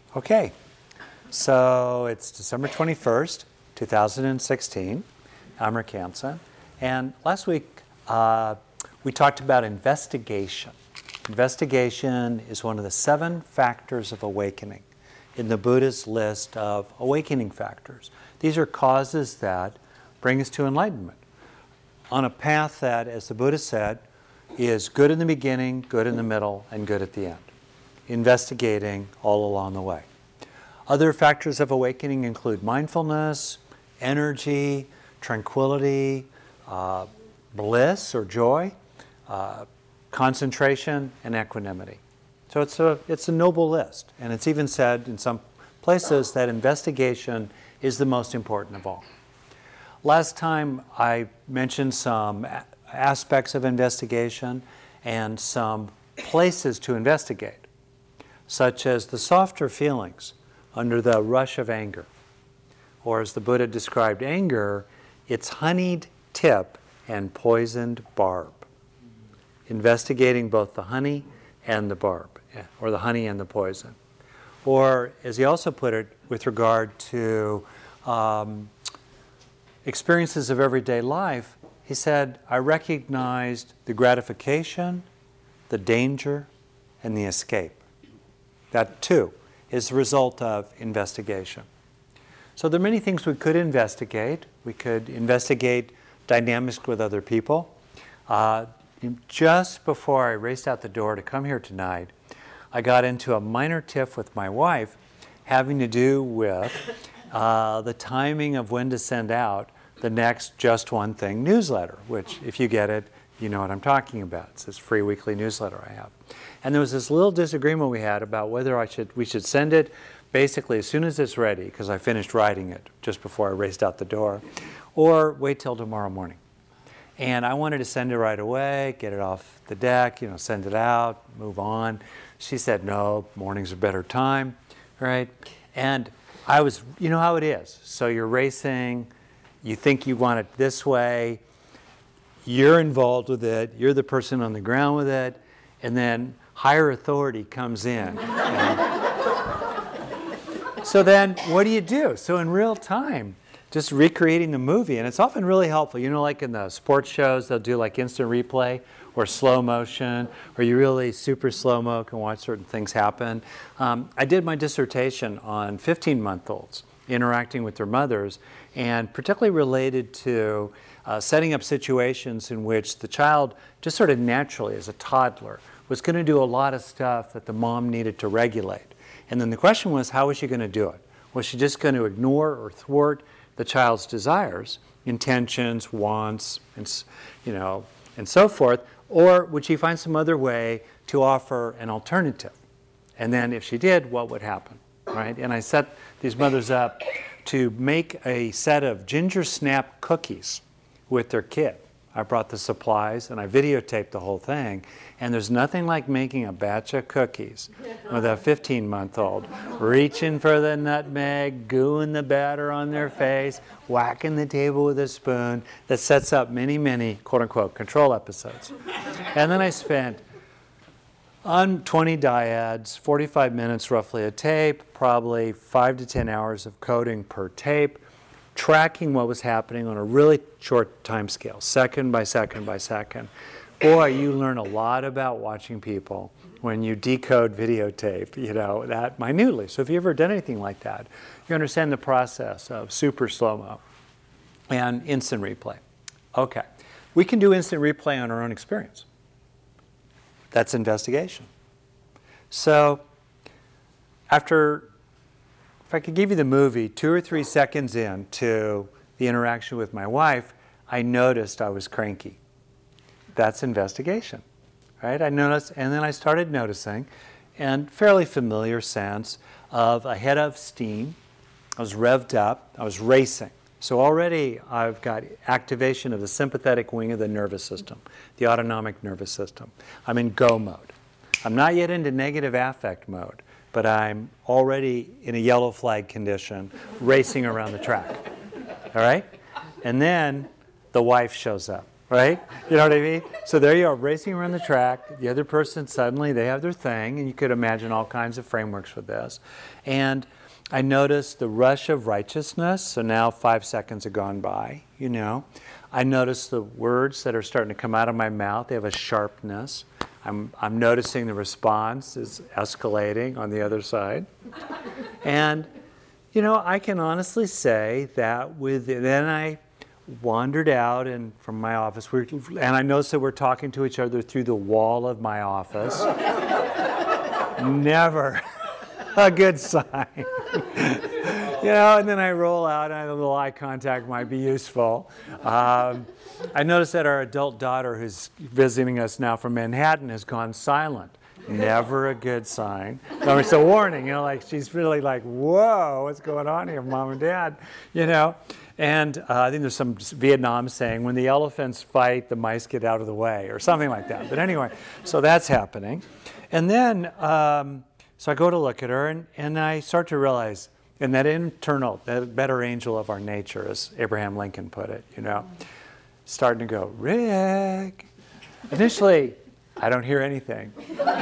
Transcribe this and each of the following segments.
Okay, so it's December 21st, 2016. I'm Rick Hansen. And last week we talked about investigation. Investigation is one of the 7 factors of awakening in the Buddha's list of awakening factors. These are causes that bring us to enlightenment on a path that, as the Buddha said, is good in the beginning, good in the middle, and good at the end. Investigating all along the way. Other factors of awakening include mindfulness, energy, tranquility, bliss or joy, concentration, and equanimity. So it's a noble list, and it's even said in some places that investigation is the most important of all. Last time I mentioned some aspects of investigation and some places to investigate, such as the softer feelings under the rush of anger. Or as the Buddha described anger, it's honeyed tip and poisoned barb. Investigating both the honey and the barb, or the honey and the poison. Or, as he also put it, with regard to experiences of everyday life, he said, I recognized the gratification, the danger, and the escape. That, too, is the result of investigation. So there are many things we could investigate. We could investigate dynamics with other people. Just before I raced out the door to come here tonight, I got into a minor tiff with my wife having to do with the timing of when to send out the next Just One Thing newsletter, which, if you get it, you know what I'm talking about. It's this free weekly newsletter I have. And there was this little disagreement we had about whether we should send it basically as soon as it's ready, because I finished writing it just before I raced out the door, or wait till tomorrow morning. And I wanted to send it right away, get it off the deck, send it out, move on. She said, no, morning's a better time, right? And I was, you know how it is. So you're racing, you think you want it this way, you're involved with it, you're the person on the ground with it, and then higher authority comes in. So then what do you do? So in real time, just recreating the movie, and it's often really helpful. Like in the sports shows, they'll do like instant replay or slow motion, or you really super slow-mo can watch certain things happen. I did my dissertation on 15-month-olds interacting with their mothers, and particularly related to setting up situations in which the child just sort of naturally, as a toddler, was going to do a lot of stuff that the mom needed to regulate. And then the question was, how was she going to do it? Was she just going to ignore or thwart the child's desires, intentions, wants, and so forth, or would she find some other way to offer an alternative? And then if she did, what would happen, right? And I set these mothers up to make a set of ginger snap cookies with their kid. I brought the supplies and I videotaped the whole thing, and there's nothing like making a batch of cookies with a 15-month-old reaching for the nutmeg, gooing the batter on their face, whacking the table with a spoon. That sets up many, many quote-unquote control episodes. And then I spent on 20 dyads, 45 minutes roughly a tape, probably 5 to 10 hours of coding per tape, tracking what was happening on a really short time scale, second by second by second. Boy, you learn a lot about watching people when you decode videotape, that minutely. So if you've ever done anything like that, you understand the process of super slow-mo and instant replay. Okay, we can do instant replay on our own experience. That's investigation. So if I could give you the movie, 2 or 3 seconds into the interaction with my wife, I noticed I was cranky. That's investigation, right? I noticed, and then I started noticing, and fairly familiar sense of a head of steam. I was revved up. I was racing. So already I've got activation of the sympathetic wing of the nervous system, the autonomic nervous system. I'm in go mode. I'm not yet into negative affect mode, but I'm already in a yellow flag condition, racing around the track. All right? And then the wife shows up. right? You know what I mean? So there you are, racing around the track. The other person, suddenly, they have their thing, and you could imagine all kinds of frameworks for this. And I noticed the rush of righteousness, so now 5 seconds have gone by, you know. I noticed the words that are starting to come out of my mouth, they have a sharpness. I'm noticing the response is escalating on the other side. And, you know, I can honestly say that then I wandered out from my office, and I noticed that we're talking to each other through the wall of my office. Never a good sign. You know, and then I roll out, and a little eye contact might be useful. I noticed that our adult daughter, who's visiting us now from Manhattan, has gone silent. Never a good sign. So it's a warning, you know, like she's really like, whoa, what's going on here, Mom and Dad? You know, and I think there's some Vietnam saying, when the elephants fight, the mice get out of the way, or something like that. But anyway, so that's happening. And then, so I go to look at her, and I start to realize, and that internal, that better angel of our nature, as Abraham Lincoln put it, you know, starting to go, Rick. Initially, I don't hear anything.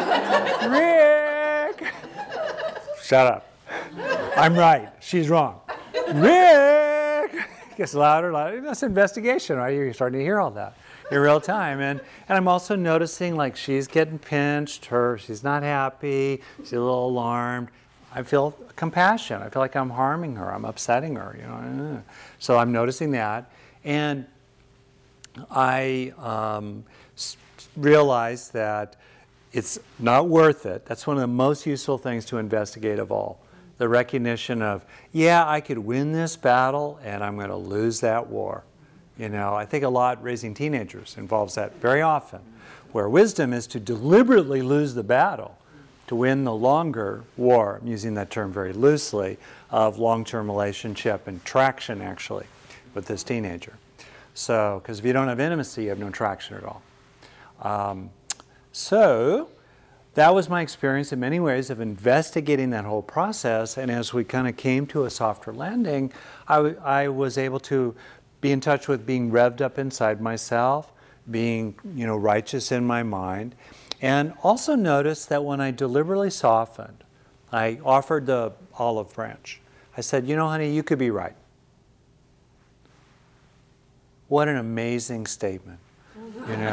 Rick! Shut up. I'm right. She's wrong. Rick! Gets louder, louder. That's investigation, right? You're starting to hear all that in real time. And I'm also noticing, like, she's getting pinched. She's not happy. She's a little alarmed. I feel compassion. I feel like I'm harming her. I'm upsetting her, you know. So I'm noticing that. And I realized that it's not worth it. That's one of the most useful things to investigate of all. The recognition of, yeah, I could win this battle and I'm going to lose that war. You know, I think a lot raising teenagers involves that very often, where wisdom is to deliberately lose the battle to win the longer war, I'm using that term very loosely, of long-term relationship and traction, actually, with this teenager. So, because if you don't have intimacy, you have no traction at all. So that was my experience in many ways of investigating that whole process. And as we kind of came to a softer landing, I was able to be in touch with being revved up inside myself, being, you know, righteous in my mind, and also notice that when I deliberately softened, I offered the olive branch. I said, you know, honey, you could be right. What an amazing statement, you know?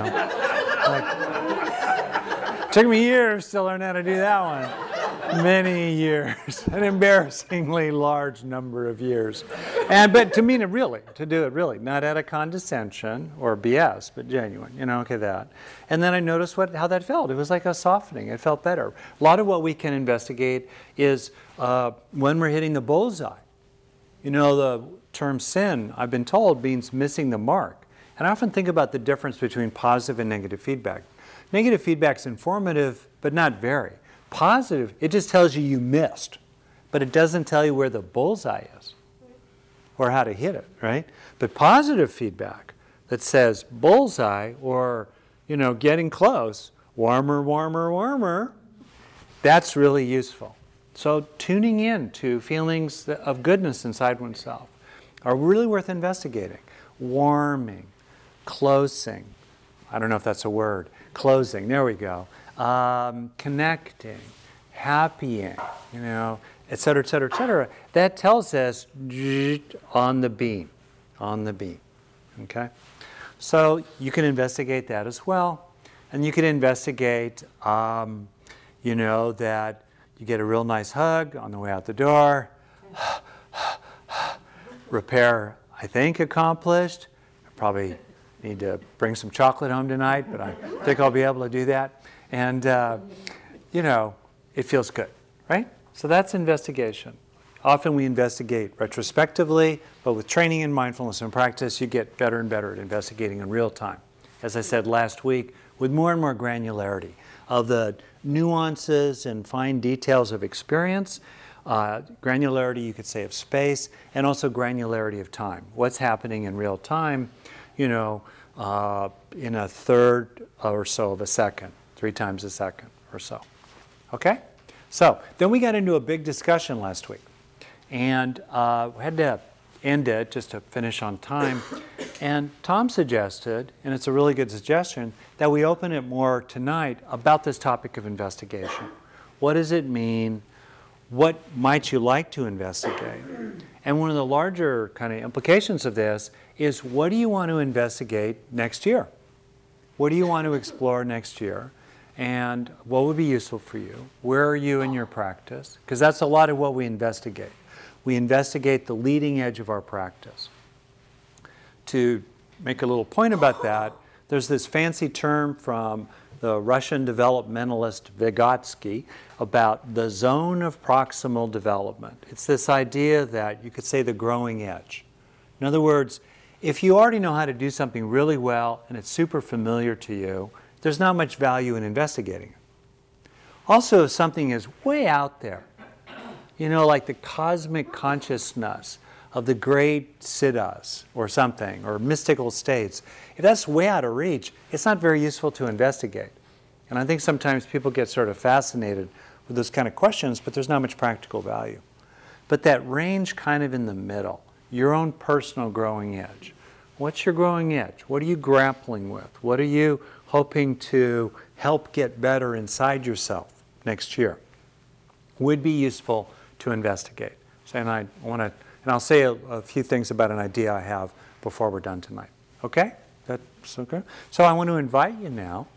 Like, took me years to learn how to do that one. Many years, an embarrassingly large number of years. But to mean it really, to do it really, not out of condescension or BS, but genuine, you know, okay, that. And then I noticed how that felt. It was like a softening. It felt better. A lot of what we can investigate is when we're hitting the bullseye. You know, the term sin, I've been told, means missing the mark. And I often think about the difference between positive and negative feedback. Negative feedback is informative, but not very. Positive, it just tells you missed, but it doesn't tell you where the bullseye is or how to hit it, right? But positive feedback that says bullseye or, you know, getting close, warmer, warmer, warmer, that's really useful. So tuning in to feelings of goodness inside oneself are really worth investigating. Warming, closing, I don't know if that's a word, closing, there we go. Connecting, happying, you know, et cetera, et cetera, et cetera. That tells us on the beam, okay? So you can investigate that as well. And you can investigate, you know, that you get a real nice hug on the way out the door. Repair, I think, accomplished. I probably need to bring some chocolate home tonight, but I think I'll be able to do that. And, you know, it feels good, right? So that's investigation. Often we investigate retrospectively, but with training in mindfulness and practice, you get better and better at investigating in real time. As I said last week, with more and more granularity of the nuances and fine details of experience, granularity, you could say, of space, and also granularity of time. What's happening in real time, you know, in a third or so of a second, 3 times a second or so. Okay? So then we got into a big discussion last week. And we had to end it, just to finish on time, And Tom suggested, and it's a really good suggestion, that we open it more tonight about this topic of investigation. What does it mean? What might you like to investigate? And one of the larger kind of implications of this is, what do you want to investigate next year? What do you want to explore next year? And what would be useful for you? Where are you in your practice? Because that's a lot of what we investigate. We investigate the leading edge of our practice. To make a little point about that, there's this fancy term from the Russian developmentalist Vygotsky about the zone of proximal development. It's this idea that you could say the growing edge. In other words, if you already know how to do something really well and it's super familiar to you, there's not much value in investigating it. Also, if something is way out there, you know, like the cosmic consciousness of the great siddhas or something, or mystical states, if that's way out of reach, it's not very useful to investigate. And I think sometimes people get sort of fascinated with those kind of questions, but there's not much practical value. But that range kind of in the middle, your own personal growing edge. What's your growing edge? What are you grappling with? What are you hoping to help get better inside yourself next year? Would be useful to investigate. So, and I'll say a few things about an idea I have before we're done tonight. Okay? That's okay? So I want to invite you now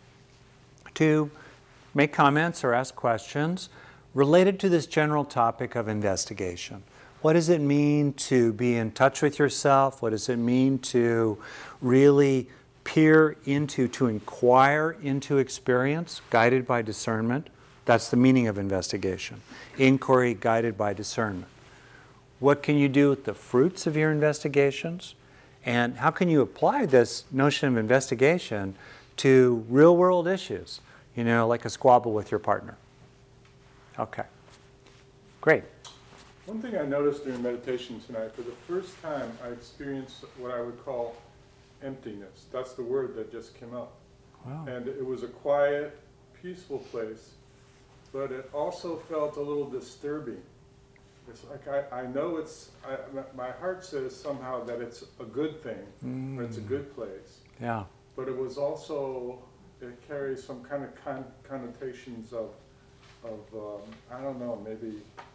to make comments or ask questions related to this general topic of investigation. What does it mean to be in touch with yourself? What does it mean to really peer into, to inquire into experience, guided by discernment? That's the meaning of investigation. Inquiry guided by discernment. What can you do with the fruits of your investigations? And how can you apply this notion of investigation to real-world issues? You know, like a squabble with your partner. Okay. Great. One thing I noticed during meditation tonight, for the first time, I experienced what I would call emptiness. That's the word that just came up. Wow. And it was a quiet, peaceful place, but it also felt a little disturbing. It's like I know my heart says somehow that it's a good thing, or it's a good place. Yeah. But it was also, it carries some kind of connotations of I don't know, maybe,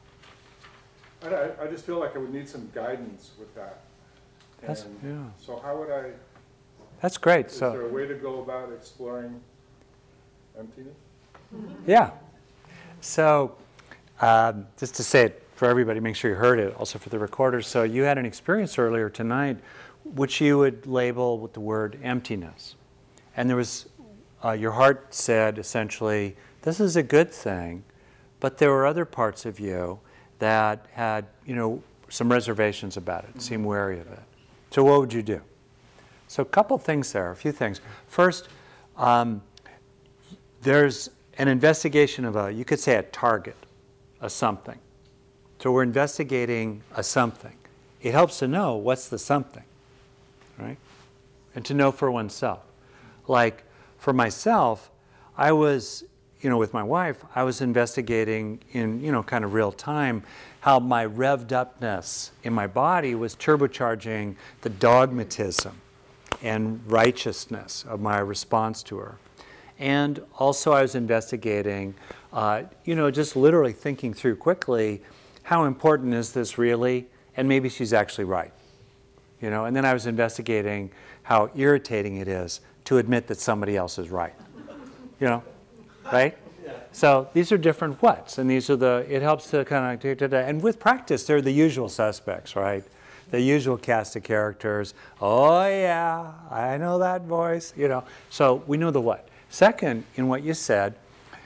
I just feel like I would need some guidance with that. So how would I? That's great. Is there a way to go about exploring emptiness? Yeah. So just to say it for everybody, make sure you heard it, also for the recorders. So you had an experience earlier tonight which you would label with the word emptiness. And there was, your heart said essentially, this is a good thing, but there were other parts of you that had, you know, some reservations about it, seemed wary of it. So what would you do? So a couple things there, a few things. First, there's an investigation of you could say a target, a something. So we're investigating a something. It helps to know what's the something, right? And to know for oneself. Like for myself, I was, you know, with my wife, I was investigating in, you know, kind of real time how my revved upness in my body was turbocharging the dogmatism and righteousness of my response to her. And also I was investigating, you know, just literally thinking through quickly, how important is this really? And maybe she's actually right. You know, and then I was investigating how irritating it is to admit that somebody else is right. You know, right? So these are different whats, and these are it helps to kind of, and with practice, they're the usual suspects, right? The usual cast of characters. Oh yeah, I know that voice, you know. So we know the what. Second, in what you said,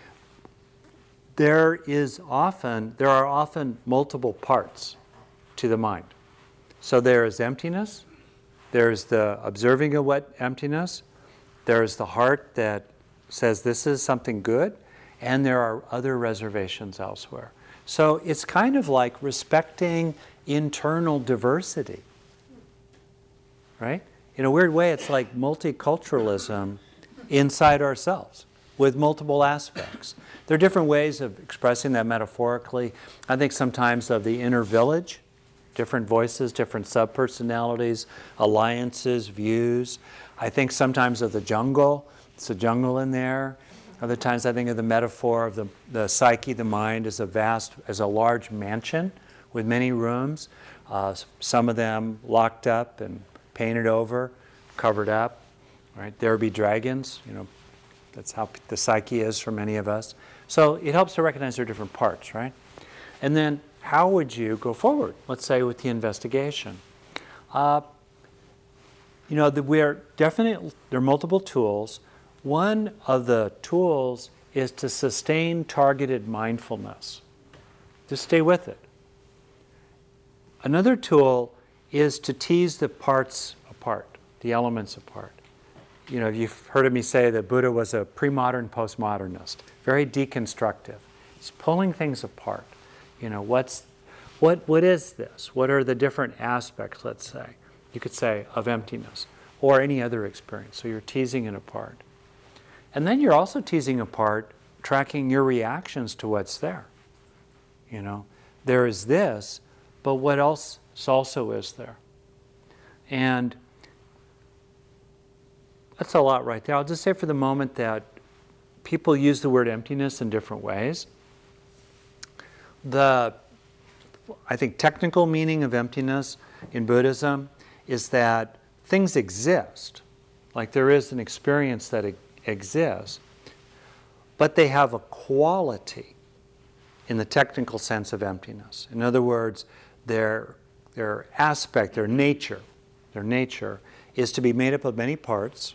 there are often multiple parts to the mind. So there is emptiness, there's the observing of what emptiness, there's the heart that says this is something good, and there are other reservations elsewhere. So it's kind of like respecting internal diversity, right? In a weird way, it's like multiculturalism inside ourselves with multiple aspects. There are different ways of expressing that metaphorically. I think sometimes of the inner village, different voices, different subpersonalities, alliances, views. I think sometimes of the jungle. It's a jungle in there. Other times I think of the metaphor of the psyche, the mind, as a large mansion with many rooms. Some of them locked up and painted over, covered up. Right? There be dragons. That's how the psyche is for many of us. So it helps to recognize their different parts, right? And then how would you go forward? Let's say with the investigation. There are multiple tools. One of the tools is to sustain targeted mindfulness. Just stay with it. Another tool is to tease the parts apart, the elements apart. You've heard of me say that Buddha was a pre-modern postmodernist, very deconstructive. He's pulling things apart. What is this? What are the different aspects, let's say, you could say, of emptiness or any other experience? So you're teasing it apart. And then you're also teasing apart, tracking your reactions to what's there. There is this, but what else also is there? And that's a lot right there. I'll just say for the moment that people use the word emptiness in different ways. I think technical meaning of emptiness in Buddhism is that things exist, like there is an experience that exists, but they have a quality in the technical sense of emptiness. In other words, their aspect, their nature is to be made up of many parts,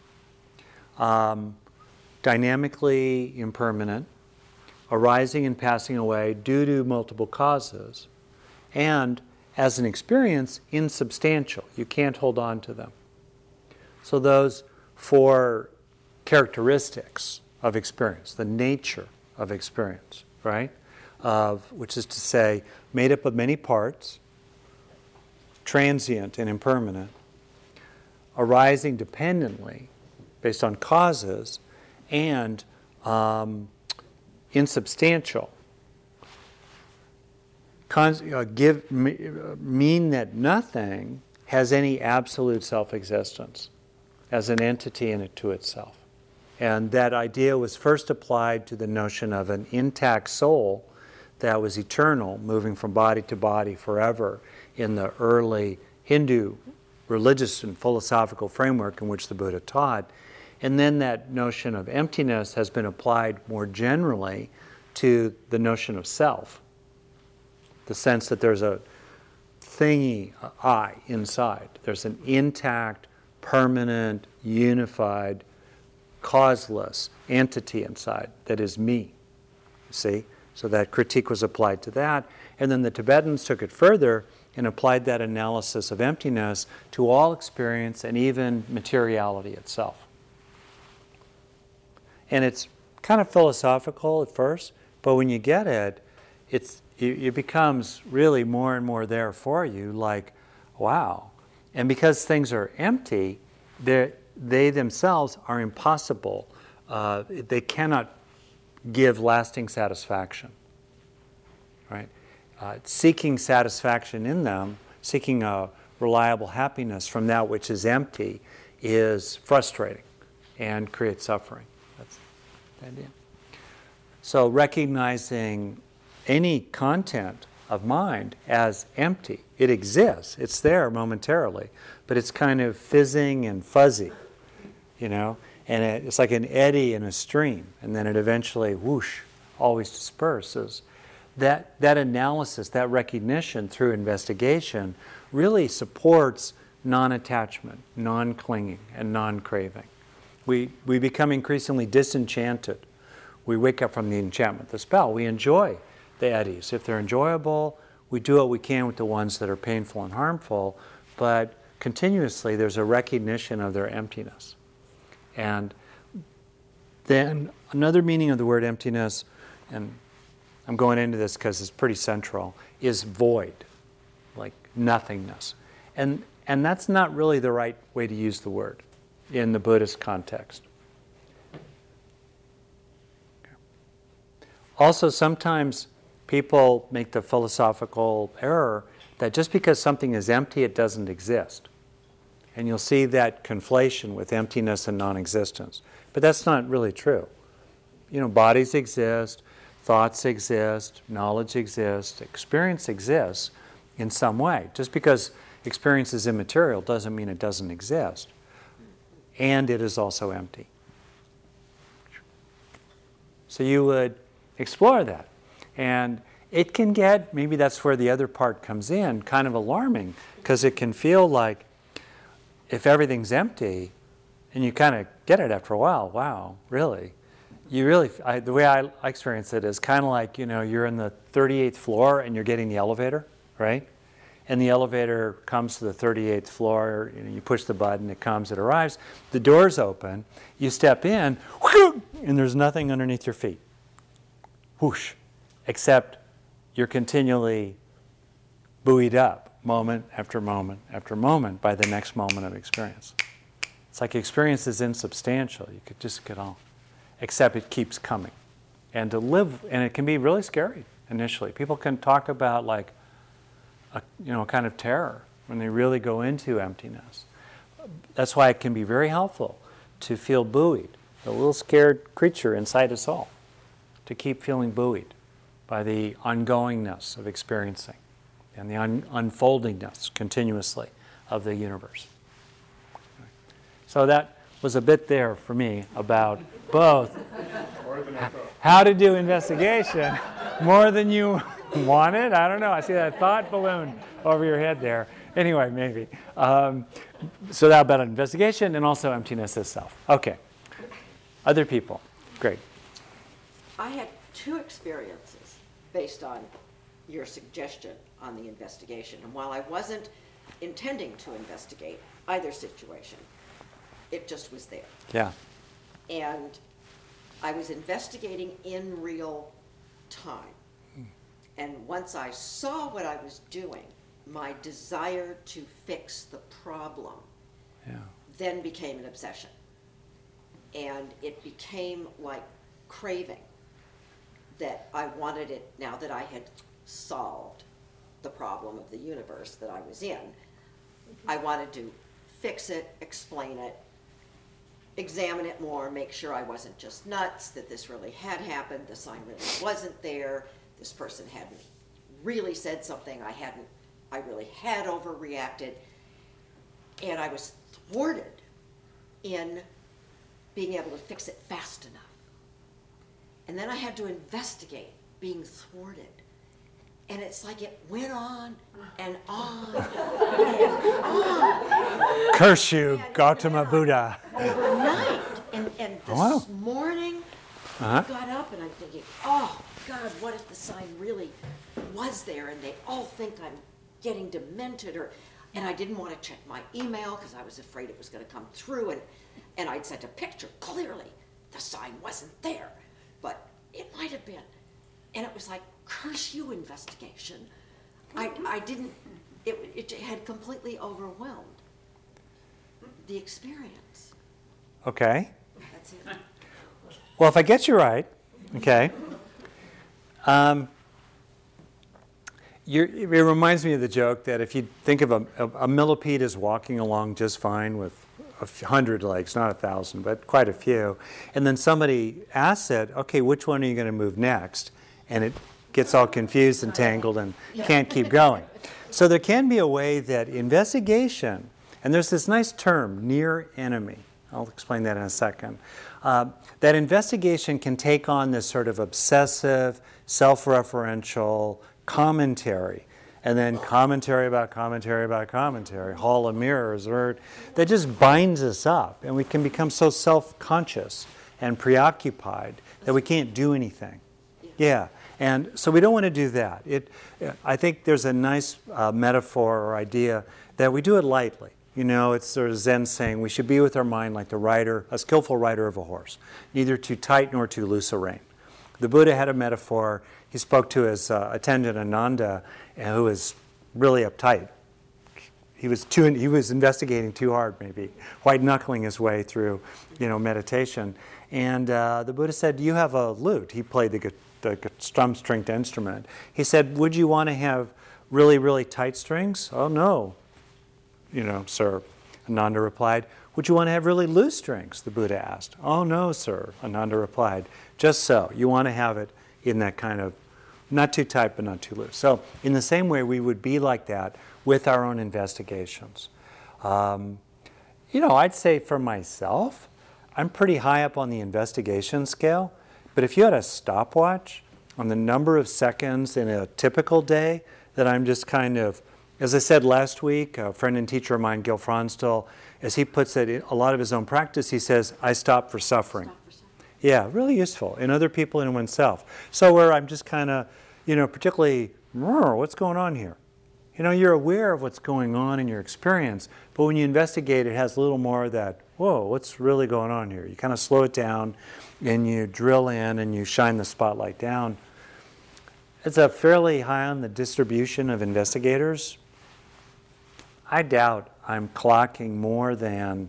dynamically impermanent, arising and passing away due to multiple causes, and as an experience, insubstantial. You can't hold on to them. So those 4 characteristics of experience, the nature of experience, right? Which is to say, made up of many parts, transient and impermanent, arising dependently based on causes, and insubstantial. Mean that nothing has any absolute self-existence as an entity in it to itself. And that idea was first applied to the notion of an intact soul that was eternal, moving from body to body forever in the early Hindu religious and philosophical framework in which the Buddha taught. And then that notion of emptiness has been applied more generally to the notion of self, the sense that there's a thingy, I, inside. There's an intact, permanent, unified, causeless entity inside that is me. See? So that critique was applied to that. And then the Tibetans took it further and applied that analysis of emptiness to all experience and even materiality itself. And it's kind of philosophical at first, but when you get it, it becomes really more and more there for you, like, wow. And because things are empty, they themselves are impossible. They cannot give lasting satisfaction, right? Seeking satisfaction in them, seeking a reliable happiness from that which is empty is frustrating and creates suffering. That's the idea. So recognizing any content of mind as empty, it exists, it's there momentarily, but it's kind of fizzing and fuzzy, and it's like an eddy in a stream, and then it eventually, whoosh, always disperses. That analysis, that recognition through investigation really supports non-attachment, non-clinging, and non-craving. We become increasingly disenchanted. We wake up from the enchantment, the spell. We enjoy the eddies. If they're enjoyable, we do what we can with the ones that are painful and harmful, but continuously there's a recognition of their emptiness. And then another meaning of the word emptiness, and I'm going into this because it's pretty central, is void, like nothingness. And that's not really the right way to use the word in the Buddhist context. Okay. Also, sometimes people make the philosophical error that just because something is empty, it doesn't exist. And you'll see that conflation with emptiness and non-existence. But that's not really true. Bodies exist, thoughts exist, knowledge exists, experience exists in some way. Just because experience is immaterial doesn't mean it doesn't exist. And it is also empty. So you would explore that. And it can get, maybe that's where the other part comes in, kind of alarming, because it can feel like if everything's empty, and you kind of get it after a while, wow, really? The way I experience it is kind of like, you're in the 38th floor and you're getting the elevator, right? And the elevator comes to the 38th floor, you push the button, it comes, it arrives, the doors open, you step in, and there's nothing underneath your feet. Whoosh. Except you're continually buoyed up moment after moment after moment by the next moment of experience. It's like experience is insubstantial. You could just get on. Except it keeps coming. And to live, and it can be really scary initially. People can talk about like a kind of terror when they really go into emptiness. That's why it can be very helpful to feel buoyed, a little scared creature inside us all, to keep feeling buoyed by the ongoingness of experiencing and the unfoldingness continuously of the universe. So that was a bit there for me about both how to do investigation more than you wanted. I don't know. I see that thought balloon over your head there. Anyway, maybe. So that about investigation and also emptiness itself. Okay. Other people. Great. I had two experiences based on your suggestion on the investigation. And while I wasn't intending to investigate either situation, it just was there. Yeah. And I was investigating in real time. And once I saw what I was doing, my desire to fix the problem then became an obsession. And it became like craving that I wanted it, now that I had solved the problem of the universe that I was in, I wanted to fix it, explain it, examine it more, make sure I wasn't just nuts, that this really had happened, the sign really wasn't there, this person hadn't really said something I really had overreacted, and I was thwarted in being able to fix it fast enough. And then I had to investigate being thwarted. And it's like it went on and on and on. Curse you, Gautama Buddha. Overnight. And this morning, I got up and I'm thinking, oh, God, what if the sign really was there and they all think I'm getting demented? And I didn't want to check my email because I was afraid it was going to come through. And I'd sent a picture. Clearly, the sign wasn't there. But it might have been. And it was like, curse you, investigation. I didn't, it had completely overwhelmed the experience. Okay. That's it. Well, if I get you right, okay, it reminds me of the joke that if you think of a millipede is walking along just fine with 100 legs, not 1,000, but quite a few, and then somebody asks it, okay, which one are you going to move next? And it gets all confused and tangled and can't keep going. So there can be a way that investigation, and there's this nice term, near enemy. I'll explain that in a second. That investigation can take on this sort of obsessive, self-referential commentary, and then commentary about commentary about commentary, hall of mirrors, that just binds us up, and we can become so self-conscious and preoccupied that we can't do anything. Yeah, and so we don't want to do that. I think there's a nice metaphor or idea that we do it lightly. It's sort of Zen saying we should be with our mind like a skillful rider of a horse, neither too tight nor too loose a rein. The Buddha had a metaphor. He spoke to his attendant Ananda, who was really uptight. He was investigating too hard, maybe, white-knuckling his way through, meditation. And the Buddha said, "You have a lute." He played the strum-stringed instrument. He said, "Would you want to have really, really tight strings? Oh, no, sir, Ananda replied. Would you want to have really loose strings? The Buddha asked. Oh, no, sir, Ananda replied. Just so. You want to have it in that kind of, not too tight, but not too loose. So in the same way, we would be like that with our own investigations. I'd say for myself, I'm pretty high up on the investigation scale, but if you had a stopwatch on the number of seconds in a typical day that I'm just kind of, as I said last week, a friend and teacher of mine, Gil Fronsdal, as he puts it, in a lot of his own practice, he says, I stop for suffering. Yeah, really useful in other people and in oneself. So where I'm just kind of, particularly, what's going on here? You're aware of what's going on in your experience, but when you investigate, it has a little more of that, whoa, what's really going on here? You kind of slow it down and you drill in and you shine the spotlight down. It's a fairly high on the distribution of investigators. I doubt I'm clocking more than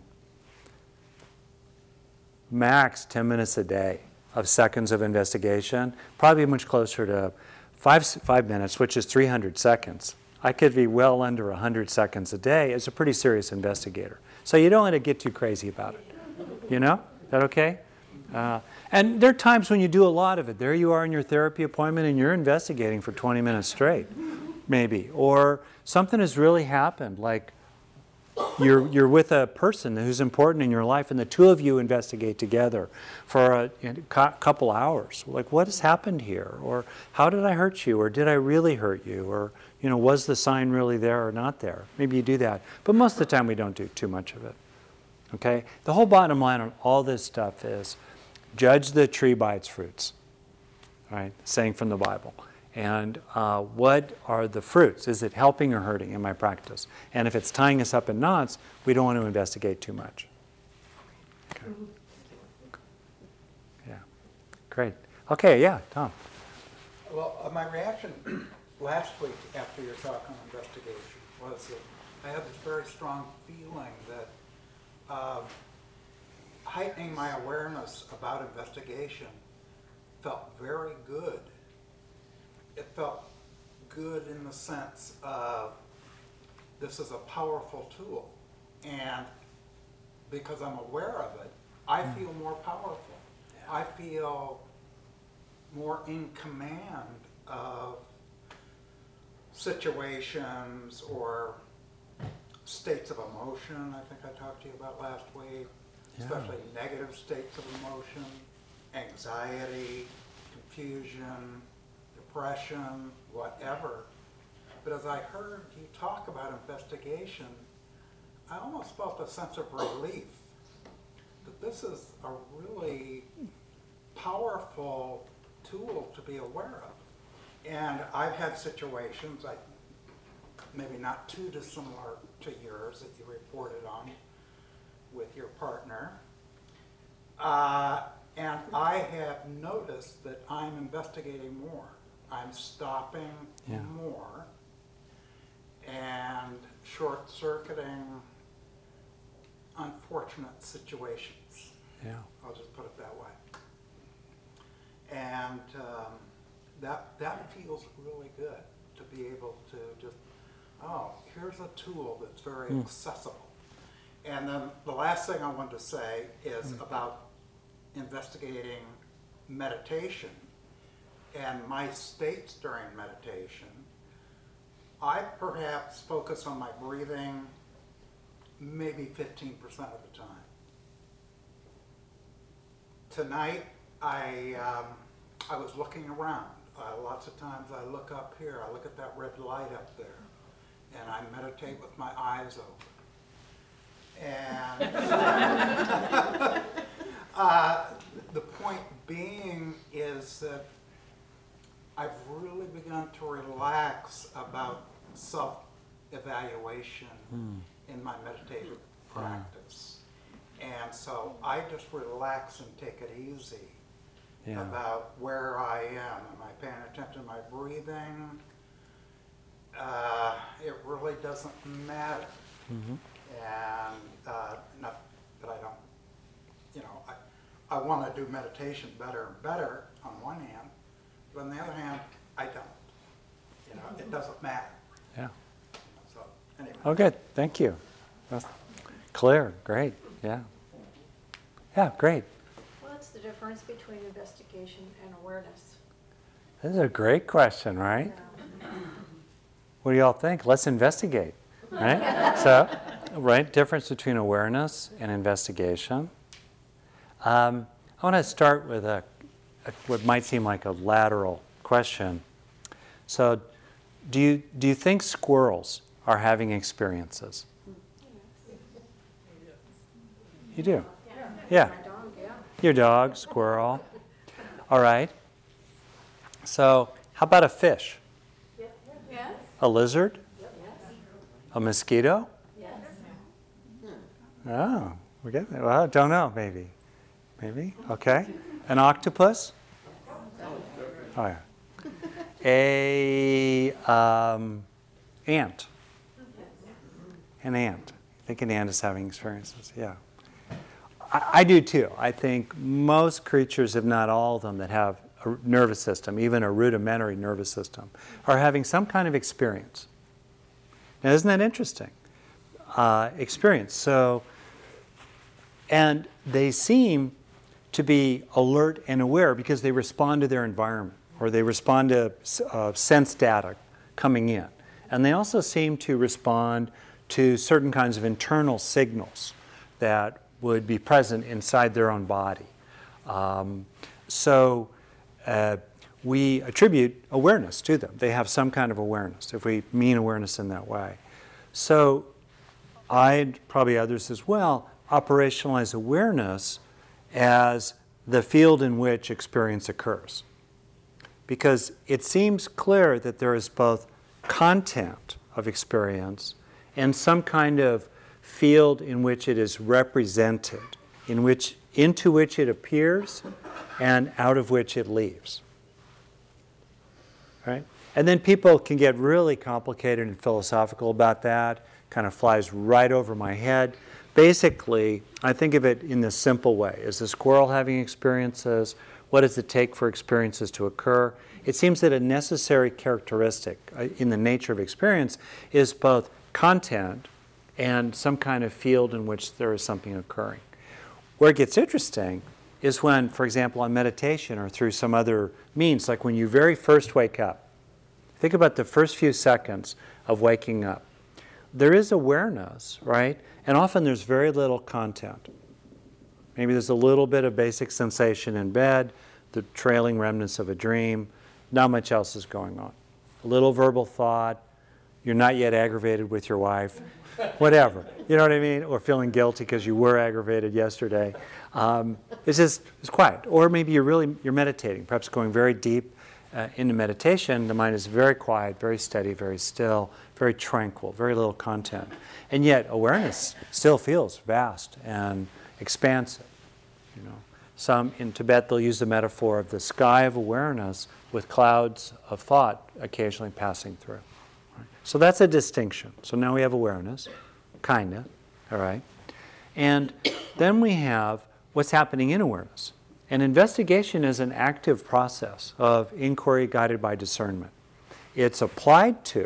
max 10 minutes a day of seconds of investigation, probably much closer to 5 minutes, which is 300 seconds. I could be well under 100 seconds a day as a pretty serious investigator. So you don't want to get too crazy about it. Is that okay? And there are times when you do a lot of it. There you are in your therapy appointment and you're investigating for 20 minutes straight, maybe. Or something has really happened, like you're with a person who's important in your life and the two of you investigate together for a couple hours. Like, what has happened here? Or how did I hurt you? Or did I really hurt you? Or, was the sign really there or not there? Maybe you do that. But most of the time we don't do too much of it. Okay? The whole bottom line on all this stuff is judge the tree by its fruits. Right? Saying from the Bible. And what are the fruits? Is it helping or hurting in my practice? And if it's tying us up in knots, we don't want to investigate too much. Okay. Yeah. Great. Okay, yeah, Tom. Well, my reaction last week after your talk on investigation was that I had this very strong feeling that heightening my awareness about investigation felt very good. It felt good in the sense of this is a powerful tool, and because I'm aware of it, I feel more powerful. Yeah. I feel more in command of situations or states of emotion, I think I talked to you about last week, especially negative states of emotion, anxiety, confusion, depression, whatever. But as I heard you talk about investigation, I almost felt a sense of relief that this is a really powerful tool to be aware of. And I've had situations, maybe not too dissimilar to yours that you reported on with your partner. And I have noticed that I'm investigating more. I'm stopping more and short-circuiting unfortunate situations. Yeah. I'll just put it that way. And that feels really good to be able to just, here's a tool that's very accessible. And then the last thing I wanted to say is about investigating meditation and my states during meditation. I perhaps focus on my breathing maybe 15% of the time. Tonight, I was looking around. Lots of times I look up here, I look at that red light up there, and I meditate with my eyes open. And the point being is that I've really begun to relax about self-evaluation in my meditative practice. And so I just relax and take it easy about where I am. Am I paying attention to my breathing? It really doesn't matter. And not that I don't, I want to do meditation better and better on one hand, but on the other hand, I don't. It doesn't matter. Yeah. So, anyway. Oh, good. Thank you. That's clear. Great. Yeah. Yeah, great. What's the difference between investigation and awareness? This is a great question, right? What do y'all think? Let's investigate, right? So, right, difference between awareness and investigation. I want to start with what might seem like a lateral question. So, do you think squirrels are having experiences? You do? Yeah. My dog, yeah. Your dog, squirrel. All right. So, how about a fish? Yes. A lizard? A mosquito? Yes. Oh, we get it. Well, I don't know, maybe. Maybe? Okay. An octopus? Oh, yeah. Ant. An ant. I think an ant is having experiences, yeah. I do too. I think most creatures, if not all of them, that have a nervous system, even a rudimentary nervous system, are having some kind of experience. Now, isn't that interesting? Experience. So, and they seem to be alert and aware because they respond to their environment or they respond to sense data coming in. And they also seem to respond to certain kinds of internal signals that would be present inside their own body. So we attribute awareness to them. They have some kind of awareness, if we mean awareness in that way. So I, probably others as well, operationalize awareness as the field in which experience occurs. Because it seems clear that there is both content of experience and some kind of field in which it is represented, into which it appears and out of which it leaves. Right? And then people can get really complicated and philosophical about that, kind of flies right over my head. Basically, I think of it in this simple way. Is the squirrel having experiences? What does it take for experiences to occur? It seems that a necessary characteristic in the nature of experience is both content and some kind of field in which there is something occurring. Where it gets interesting is when, for example, on meditation or through some other means, like when you very first wake up. Think about the first few seconds of waking up. There is awareness, right? And often there's very little content. Maybe there's a little bit of basic sensation in bed, the trailing remnants of a dream. Not much else is going on. A little verbal thought. You're not yet aggravated with your wife. Whatever. You know what I mean? Or feeling guilty because you were aggravated yesterday. It's quiet. Or maybe you're meditating, perhaps going very deep into meditation. The mind is very quiet, very steady, very still, very tranquil, very little content. And yet awareness still feels vast and expansive. You know, some in Tibet they'll use the metaphor of the sky of awareness with clouds of thought occasionally passing through. Right? So that's a distinction. So now we have awareness, kinda, all right? And then we have what's happening in awareness. And investigation is an active process of inquiry guided by discernment. It's applied to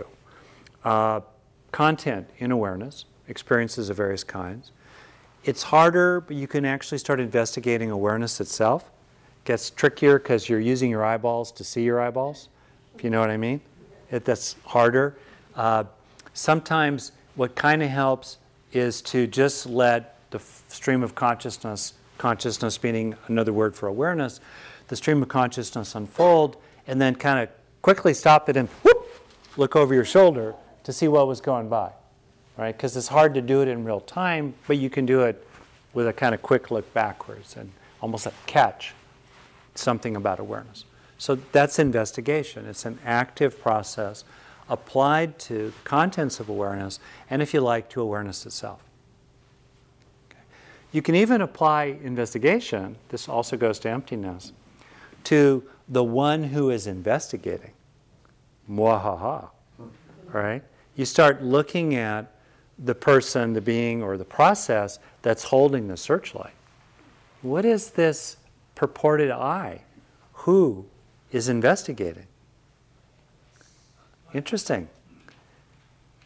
content in awareness, experiences of various kinds. It's harder, but you can actually start investigating awareness itself. It gets trickier because you're using your eyeballs to see your eyeballs, if you know what I mean. That's harder. Sometimes what kind of helps is to just let the stream of consciousness meaning another word for awareness, the stream of consciousness unfold, and then kind of quickly stop it and whoop, look over your shoulder to see what was going by, right? Because it's hard to do it in real time, but you can do it with a kind of quick look backwards and almost catch something about awareness. So that's investigation. It's an active process applied to the contents of awareness and, if you like, to awareness itself. You can even apply investigation, this also goes to emptiness, to the one who is investigating. Mwahaha. Right? You start looking at the person, the being, or the process that's holding the searchlight. What is this purported I? Who is investigating? Interesting.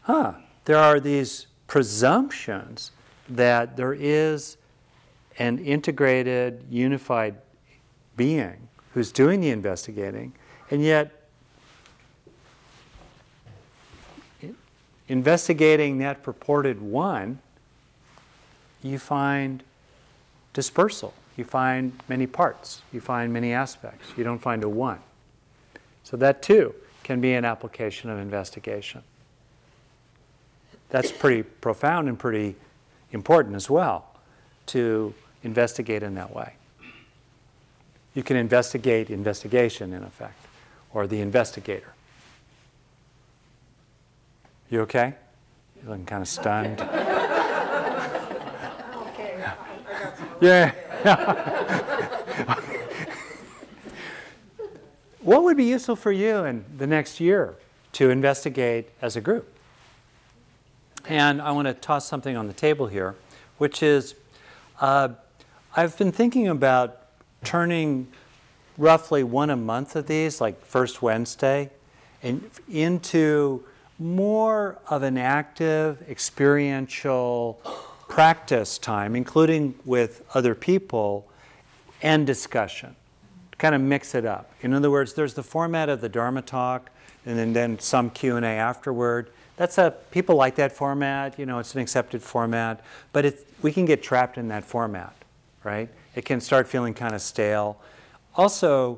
there are these presumptions that there is an integrated, unified being who's doing the investigating, and yet investigating that purported one, you find dispersal. You find many parts. You find many aspects. You don't find a one. So that too can be an application of investigation. That's pretty profound and pretty important as well, to investigate in that way. You can investigate investigation, in effect, or the investigator. You okay? You're looking kind of stunned. Okay. Yeah. What would be useful for you in the next year to investigate as a group? And I want to toss something on the table here, which is I've been thinking about turning roughly one a month of these, like first Wednesday, and into more of an active, experiential practice time, including with other people, and discussion. Kind of mix it up. In other words, there's the format of the Dharma talk, and then some Q&A afterward. People like that format. It's an accepted format, but we can get trapped in that format, right? It can start feeling kind of stale. Also,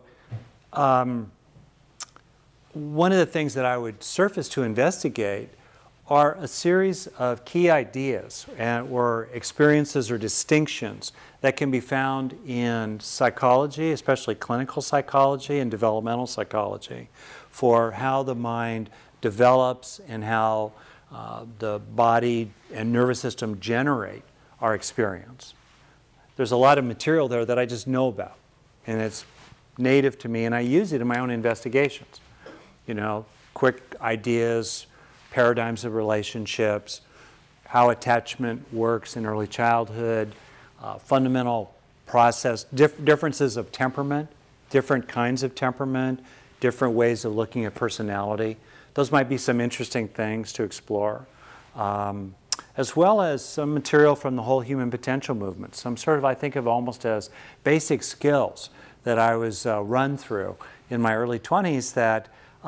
one of the things that I would surface to investigate are a series of key ideas or experiences or distinctions that can be found in psychology, especially clinical psychology and developmental psychology, for how the mind develops and how the body and nervous system generate our experience. There's a lot of material there that I just know about, and it's native to me, and I use it in my own investigations. Quick ideas, paradigms of relationships, how attachment works in early childhood, fundamental process, differences of temperament, different kinds of temperament, different ways of looking at personality. Those might be some interesting things to explore, as well as some material from the whole human potential movement. Some sort of, I think of almost as basic skills that I was run through in my early 20s that,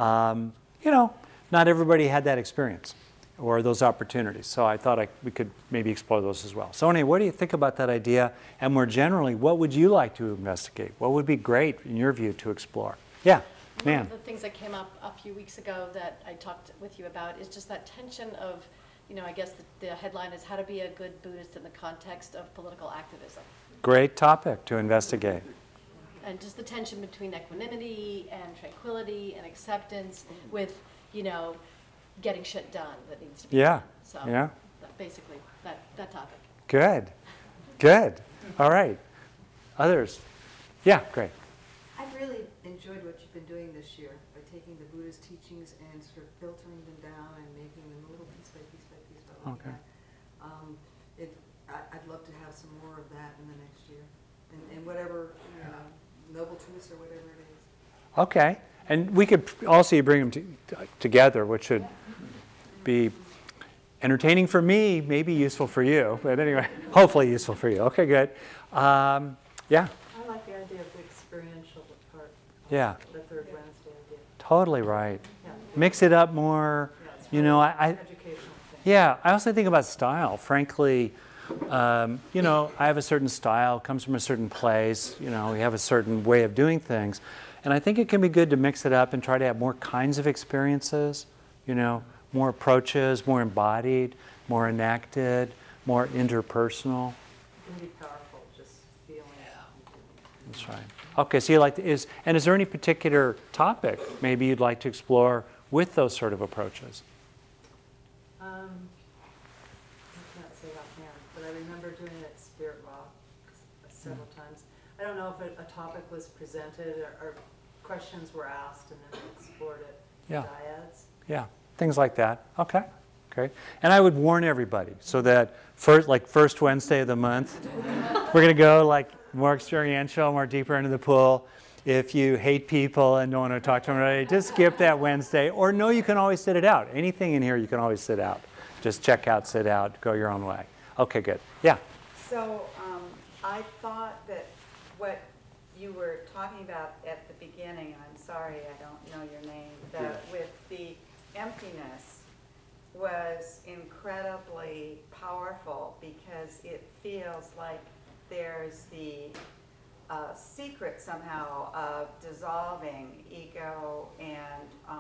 not everybody had that experience or those opportunities. So I thought we could maybe explore those as well. So anyway, what do you think about that idea? And more generally, what would you like to investigate? What would be great, in your view, to explore? Yeah, One ma'am. of the things that came up a few weeks ago that I talked with you about is just that tension of, I guess the headline is how to be a good Buddhist in the context of political activism. Great topic to investigate. And just the tension between equanimity and tranquility and acceptance with, getting shit done that needs to be done. So Yeah. basically that topic. Good. All right. Others? Yeah, great. I've really enjoyed what you've been doing this year by taking the Buddhist teachings and sort of filtering them down and making them a little piece by piece by piece by like Okay. that. I'd love to have some more of that in the next year, and whatever noble truths or whatever it is. Okay. And we could also bring them together, which should be entertaining for me, maybe useful for you. But anyway, hopefully useful for you. Okay, good. Yeah. I like the idea of the experiential part. Yeah. The third Wednesday idea. Totally right. Yeah. Mix it up more. Yeah, it's You know, really I educational thing. yeah, I also think about style. Frankly, I have a certain style, comes from a certain place. We have a certain way of doing things. And I think it can be good to mix it up and try to have more kinds of experiences, more approaches, more embodied, more enacted, more interpersonal. It can be powerful, just feeling. That's right. Okay, so you like is there any particular topic maybe you'd like to explore with those sort of approaches? I can't say offhand, but I remember doing it at Spirit Rock several times. I don't know if a topic was presented or questions were asked and then we explored it in Yeah. dyads. Yeah, things like that. Okay, great. And I would warn everybody so that first Wednesday of the month, we're going to go more experiential, more deeper into the pool. if you hate people and don't want to talk to them, right, just skip that Wednesday. Or no, you can always sit it out. Anything in here you can always sit out. Just check out, sit out, go your own way. Okay, good. Yeah. So I thought that what you were talking about at the beginning, and I'm sorry I don't know your name, with the emptiness was incredibly powerful because it feels like there's the secret somehow of dissolving ego and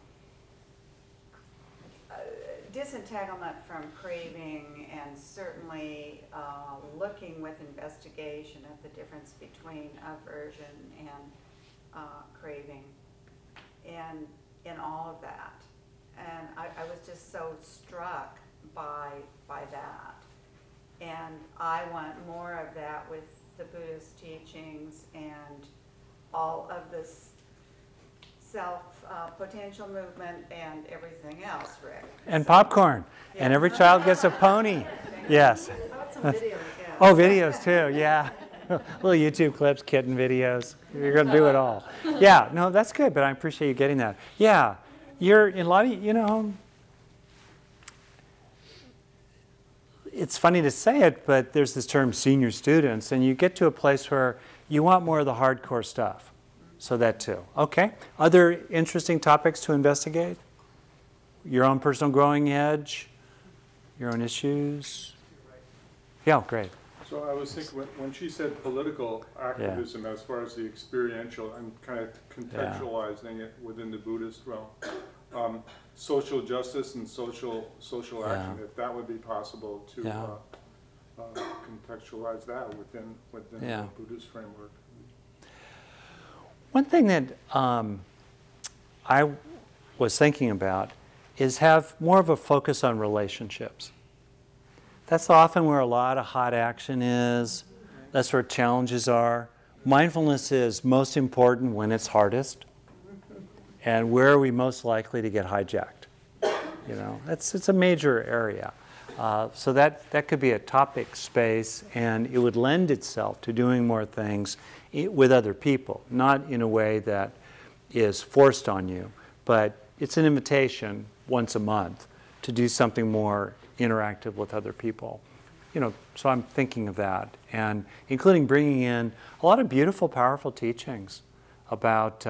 disentanglement from craving, and certainly looking with investigation at the difference between aversion and craving, and in all of that. And I was just so struck by that. And I want more of that with the Buddhist teachings and all of this self-potential movement and everything else, Rick. And popcorn. And every child gets a pony. Yes. How about some video? Yeah. Oh, videos too, yeah. Little YouTube clips, kitten videos. You're going to do it all. Yeah, no, that's good, but I appreciate you getting that. Yeah, you're in a lot of, it's funny to say it, but there's this term senior students, and you get to a place where you want more of the hardcore stuff. So that too. Okay. Other interesting topics to investigate? Your own personal growing edge? Your own issues? Yeah, great. So I was thinking, when she said political activism, as far as the experiential, I'm kind of contextualizing it within the Buddhist realm. Social justice and social action, if that would be possible to contextualize that within the Buddhist framework. One thing that I was thinking about is have more of a focus on relationships. That's often where a lot of hot action is. That's where challenges are. Mindfulness is most important when it's hardest. And where are we most likely to get hijacked? It's a major area. So that could be a topic space, and it would lend itself to doing more things with other people, not in a way that is forced on you, but it's an invitation once a month to do something more interactive with other people. So I'm thinking of that, and including bringing in a lot of beautiful, powerful teachings about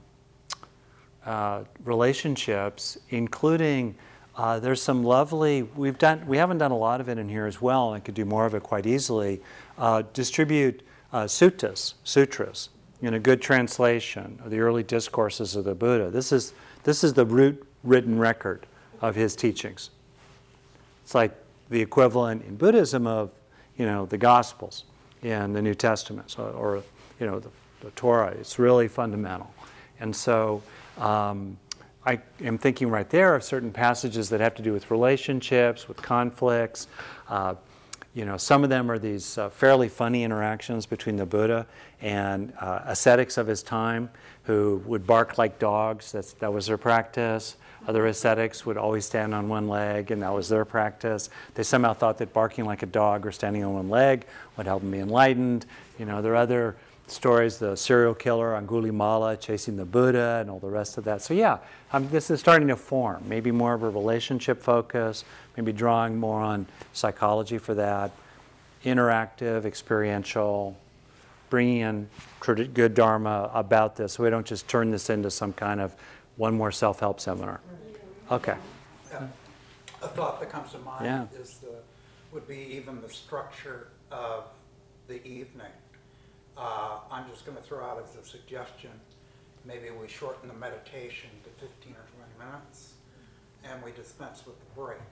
relationships, including there's some lovely, we haven't done a lot of it in here as well, and I could do more of it quite easily. Distribute sutras, in a good translation of the early discourses of the Buddha. This is the root written record of his teachings. It's like the equivalent in Buddhism of, the Gospels in the New Testament, or the Torah. It's really fundamental. And so I am thinking right there of certain passages that have to do with relationships, with conflicts. Some of them are these fairly funny interactions between the Buddha and ascetics of his time who would bark like dogs. That was their practice. Other ascetics would always stand on one leg, and that was their practice. They somehow thought that barking like a dog or standing on one leg would help them be enlightened. There are other stories, the serial killer Angulimala chasing the Buddha and all the rest of that. So this is starting to form, maybe more of a relationship focus, maybe drawing more on psychology for that, interactive, experiential, bringing in good Dharma about this so we don't just turn this into some kind of one more self-help seminar. Okay. A thought that comes to mind would be even the structure of the evening. I'm just going to throw out as a suggestion, maybe we shorten the meditation to 15 or 20 minutes, and we dispense with the break.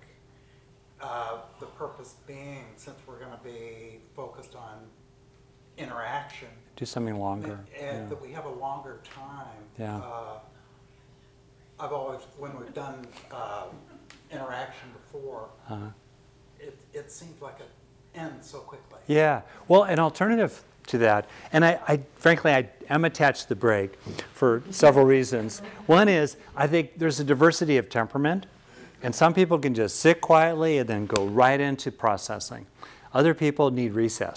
The purpose being, since we're going to be focused on interaction, do something longer. That we have a longer time. Yeah. I've always, when we've done interaction before, it seems like it ends so quickly. Yeah. Well, an alternative to that, and I frankly am attached to the break for several reasons. One is I think there's a diversity of temperament, and some people can just sit quietly and then go right into processing. Other people need recess,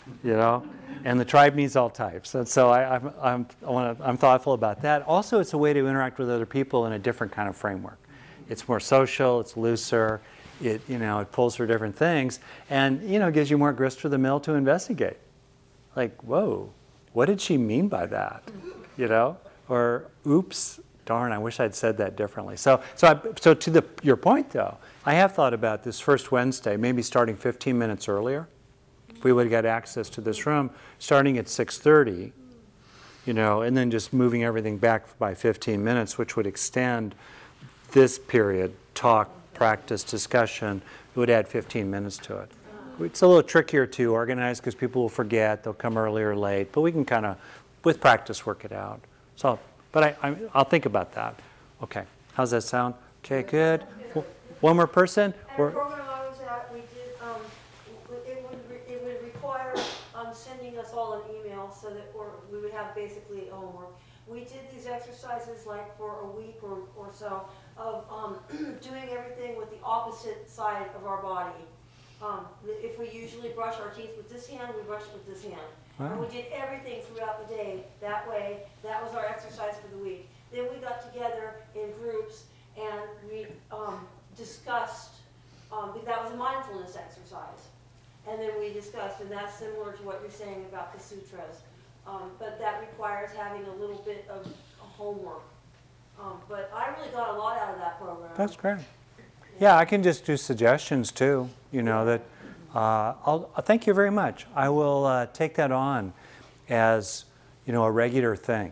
you know, and the tribe needs all types. And so I'm thoughtful about that. Also, it's a way to interact with other people in a different kind of framework. It's more social, it's looser, it pulls for different things, and, gives you more grist for the mill to investigate. Like, whoa, what did she mean by that? Or oops, darn, I wish I'd said that differently. So to your point, though, I have thought about this first Wednesday, maybe starting 15 minutes earlier. If we would get access to this room, starting at 6:30, and then just moving everything back by 15 minutes, which would extend this period, talk, practice, discussion, it would add 15 minutes to it. It's a little trickier to organize because people will forget, they'll come early or late, but we can kind of, with practice, work it out. So, but I'll think about that. Okay, how's that sound? Okay, good. One more person? At a program I was at, we did, it would require sending us all an email so that we would have basically homework. We did these exercises like for a week or so of doing everything with the opposite side of our body. If we usually brush our teeth with this hand, we brush with this hand. Wow. And we did everything throughout the day that way. That was our exercise for the week. Then we got together in groups and we discussed, that was a mindfulness exercise. And then we discussed, and that's similar to what you're saying about the sutras. But that requires having a little bit of homework. But I really got a lot out of that program. That's great. Yeah, I can just do suggestions too, that I'll thank you very much. I will take that on as, a regular thing,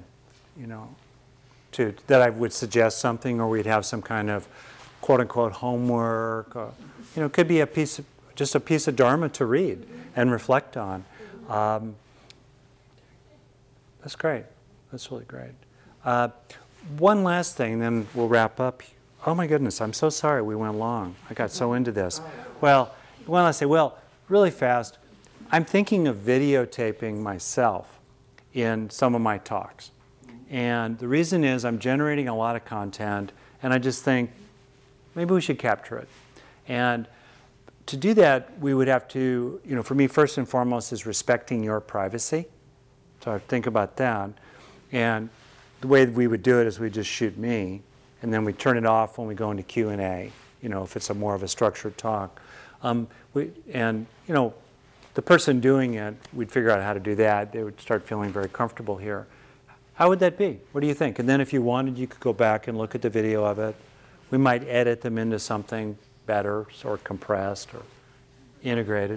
that I would suggest something or we'd have some kind of quote unquote homework, or, it could be just a piece of Dharma to read and reflect on. That's great. That's really great. One last thing, then we'll wrap up. Oh my goodness, I'm so sorry we went long. I got so into this. Well, one last thing. Well, really fast, I'm thinking of videotaping myself in some of my talks. And the reason is I'm generating a lot of content, and I just think maybe we should capture it. And to do that, we would have to, for me, first and foremost, is respecting your privacy. So I think about that. And the way we would do it is we just shoot me, and then we turn it off when we go into Q&A, if it's more of a structured talk. The person doing it, we'd figure out how to do that. They would start feeling very comfortable here. How would that be? What do you think? And then if you wanted, you could go back and look at the video of it. We might edit them into something better, or compressed, or integrated.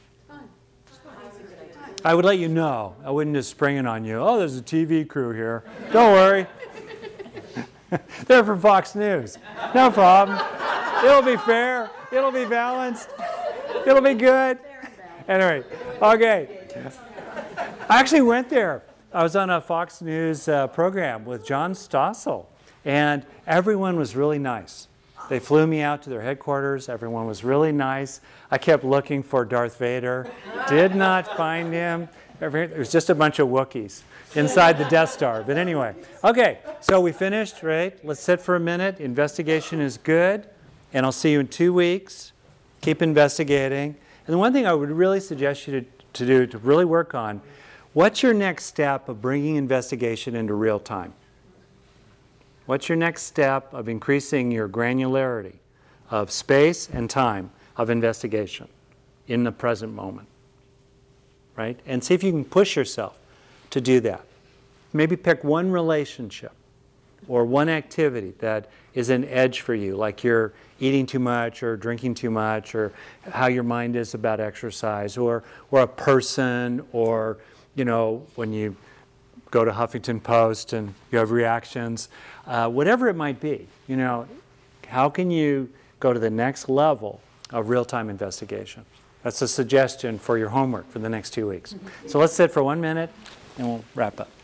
I would let you know. I wouldn't just spring it on you. Oh, there's a TV crew here. Don't worry. They're from Fox News. No problem. It'll be fair. It'll be balanced. It'll be good. Anyway, okay. I actually went there. I was on a Fox News program with John Stossel, and everyone was really nice. They flew me out to their headquarters. Everyone was really nice. I kept looking for Darth Vader. Did not find him. It was just a bunch of Wookiees inside the Death Star. But anyway, okay, so we finished, right? Let's sit for a minute. Investigation is good, and I'll see you in 2 weeks. Keep investigating. And the one thing I would really suggest you to do, to really work on, what's your next step of bringing investigation into real time? What's your next step of increasing your granularity of space and time of investigation in the present moment, right? And see if you can push yourself to do that. Maybe pick one relationship or one activity that is an edge for you, like you're eating too much or drinking too much, or how your mind is about exercise, or a person, or when you go to Huffington Post and you have reactions, whatever it might be. How can you go to the next level of real-time investigation? That's a suggestion for your homework for the next 2 weeks. So let's sit for 1 minute and we'll wrap up.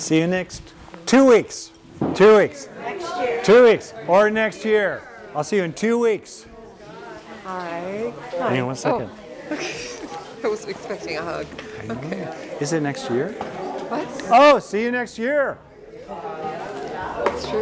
See you next 2 weeks. 2 weeks. Next year. 2 weeks or next year. I'll see you in 2 weeks. Hi. Hang on 1 second. I was expecting a hug. Okay. Is it next year? What? Oh, see you next year.